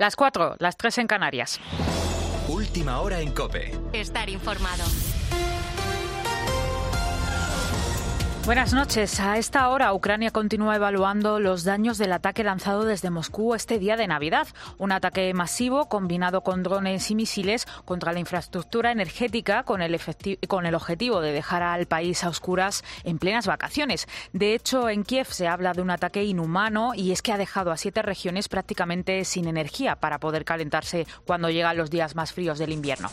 Las 4, las 3 en Canarias. Última hora en COPE. Estar informado. Buenas noches. A esta hora, Ucrania continúa evaluando los daños del ataque lanzado desde Moscú este día de Navidad. Un ataque masivo combinado con drones y misiles contra la infraestructura energética con el objetivo de dejar al país a oscuras en plenas vacaciones. De hecho, en Kiev se habla de un ataque inhumano y es que ha dejado a 7 regiones prácticamente sin energía para poder calentarse cuando llegan los días más fríos del invierno.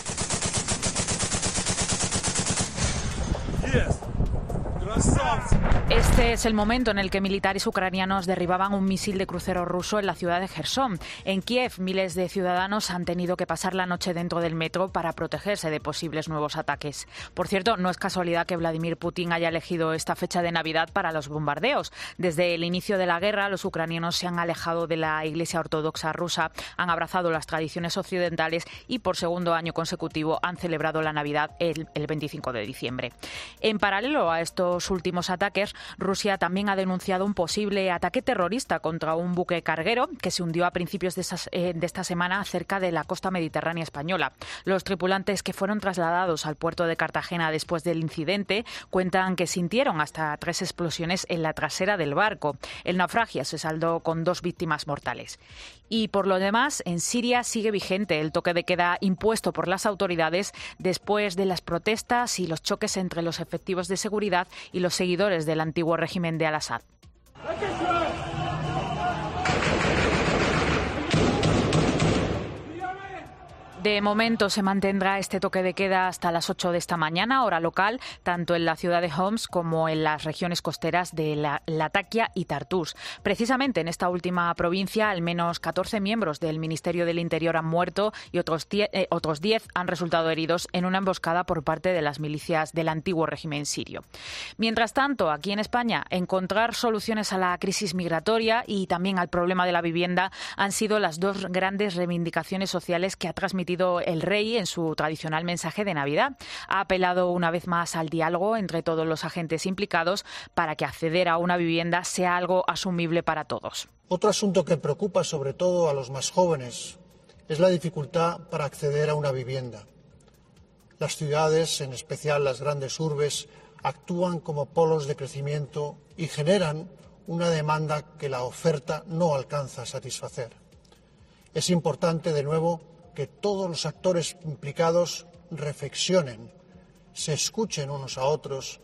Este es el momento en el que militares ucranianos derribaban un misil de crucero ruso en la ciudad de Jersón. En Kiev, miles de ciudadanos han tenido que pasar la noche dentro del metro para protegerse de posibles nuevos ataques. Por cierto, no es casualidad que Vladimir Putin haya elegido esta fecha de Navidad para los bombardeos. Desde el inicio de la guerra, los ucranianos se han alejado de la Iglesia Ortodoxa rusa, han abrazado las tradiciones occidentales y por segundo año consecutivo han celebrado la Navidad el 25 de diciembre. En paralelo a estos últimos ataques, Rusia también ha denunciado un posible ataque terrorista contra un buque carguero que se hundió a principios de esta semana cerca de la costa mediterránea española. Los tripulantes que fueron trasladados al puerto de Cartagena después del incidente cuentan que sintieron hasta 3 explosiones en la trasera del barco. El naufragio se saldó con 2 víctimas mortales. Y por lo demás, en Siria sigue vigente el toque de queda impuesto por las autoridades después de las protestas y los choques entre los efectivos de seguridad y los seguidores del antiguo régimen de Al-Assad. De momento se mantendrá este toque de queda hasta las 8 de esta mañana, hora local, tanto en la ciudad de Homs como en las regiones costeras de Latakia y Tartus. Precisamente en esta última provincia, al menos 14 miembros del Ministerio del Interior han muerto y otros 10 han resultado heridos en una emboscada por parte de las milicias del antiguo régimen sirio. Mientras tanto, aquí en España, encontrar soluciones a la crisis migratoria y también al problema de la vivienda han sido las 2 grandes reivindicaciones sociales que ha transmitido el rey en su tradicional mensaje de Navidad. Ha apelado una vez más al diálogo entre todos los agentes implicados para que acceder a una vivienda sea algo asumible para todos. Otro asunto que preocupa sobre todo a los más jóvenes es la dificultad para acceder a una vivienda. Las ciudades, en especial las grandes urbes, actúan como polos de crecimiento y generan una demanda que la oferta no alcanza a satisfacer. Es importante, de nuevo, que todos los actores implicados reflexionen, se escuchen unos a otros.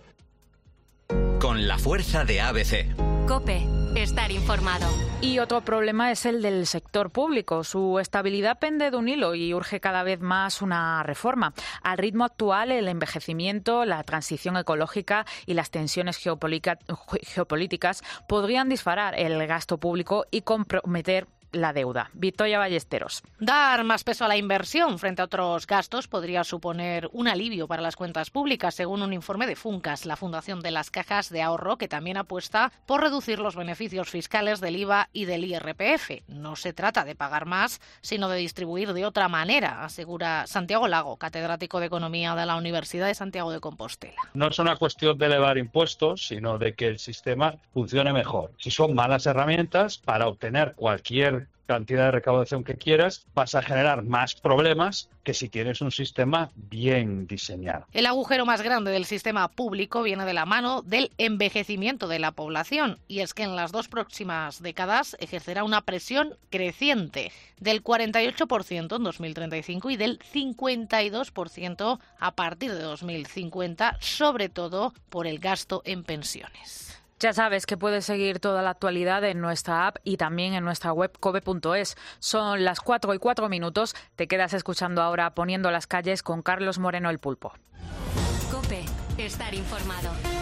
Con la fuerza de ABC. COPE. Estar informado. Y otro problema es el del sector público. Su estabilidad pende de un hilo y urge cada vez más una reforma. Al ritmo actual, el envejecimiento, la transición ecológica y las tensiones geopolíticas podrían disparar el gasto público y comprometer la deuda. Victoria Ballesteros. Dar más peso a la inversión frente a otros gastos podría suponer un alivio para las cuentas públicas, según un informe de Funcas, la Fundación de las Cajas de Ahorro, que también apuesta por reducir los beneficios fiscales del IVA y del IRPF. No se trata de pagar más, sino de distribuir de otra manera, asegura Santiago Lago, catedrático de Economía de la Universidad de Santiago de Compostela. No es una cuestión de elevar impuestos, sino de que el sistema funcione mejor. Si son malas herramientas para obtener cualquier cantidad de recaudación que quieras, vas a generar más problemas que si tienes un sistema bien diseñado. El agujero más grande del sistema público viene de la mano del envejecimiento de la población, y es que en las 2 próximas décadas ejercerá una presión creciente del 48% en 2035 y del 52% a partir de 2050, sobre todo por el gasto en pensiones. Ya sabes que puedes seguir toda la actualidad en nuestra app y también en nuestra web cope.es. Son las 4:04. Te quedas escuchando ahora Poniendo las calles con Carlos Moreno el Pulpo. COPE. Estar informado.